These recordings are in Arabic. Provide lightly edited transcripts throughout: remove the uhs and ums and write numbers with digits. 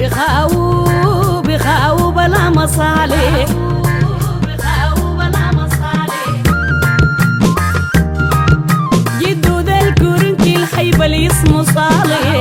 بخاو بلا مصالح جدو ذا الكورنتي الخيبة اللي اسمه صالح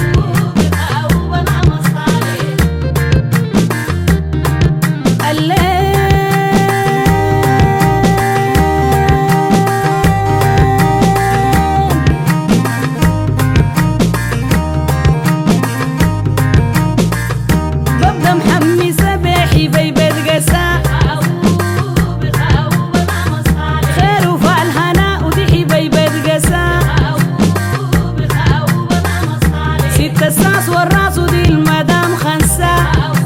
الساس والراس ودي المدام خنسة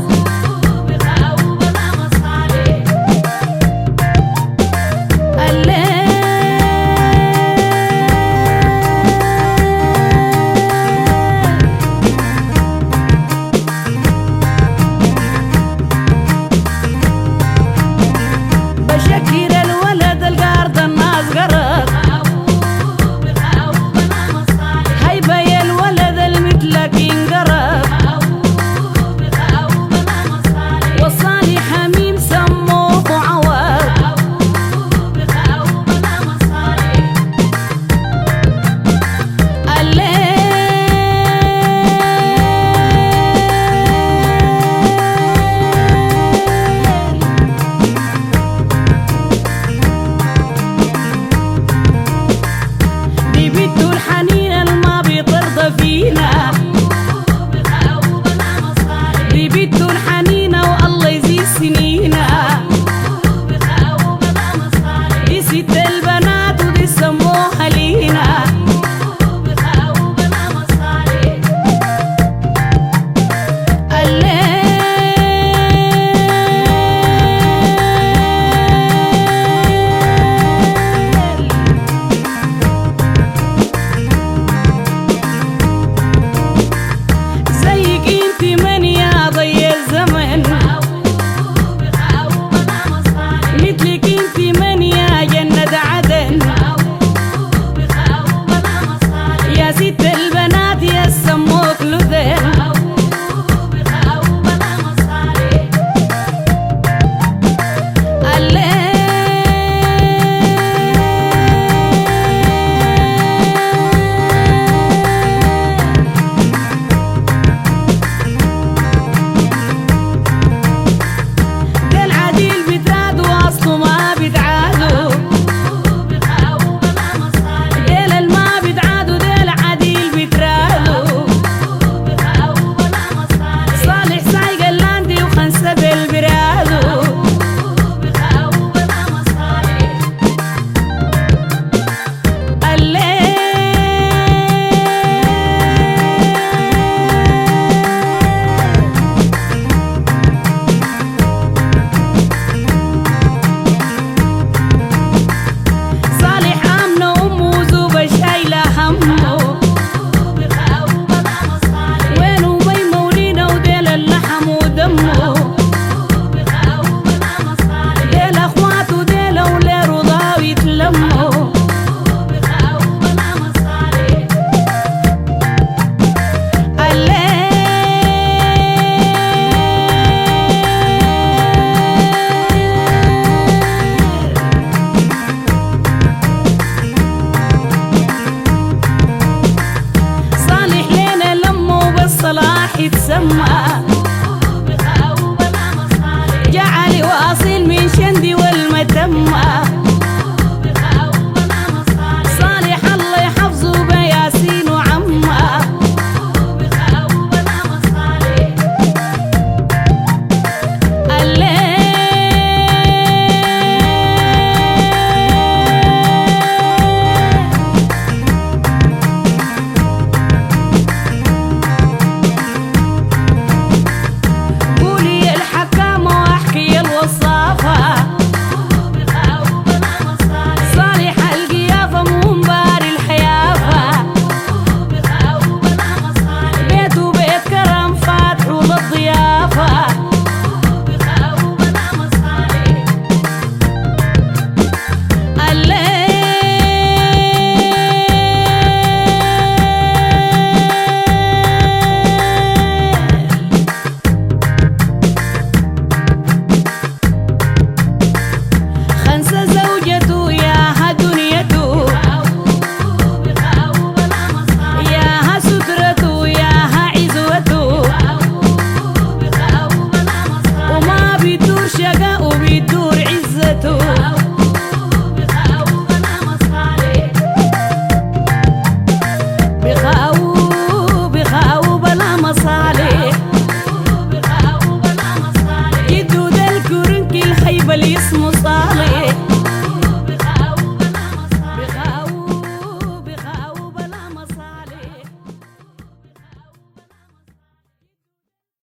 بشكر الولد القارد الناس قرب هيبة يا الولد المثلك ينقرب والصالح حميم سموه وعوض دي بنته الحنينة الما بترضى فينا دي بنته الحنينة والله يزيد سنينا دي ست البنات ودي سموها لينا يا ست البنات يا سموك لذن ده العديل بتراد واصله ما بتعادوا يتسمى جعلي واصل من شندي والمتمة صالح الله يحفظه بياسين وعمه جبل اسمه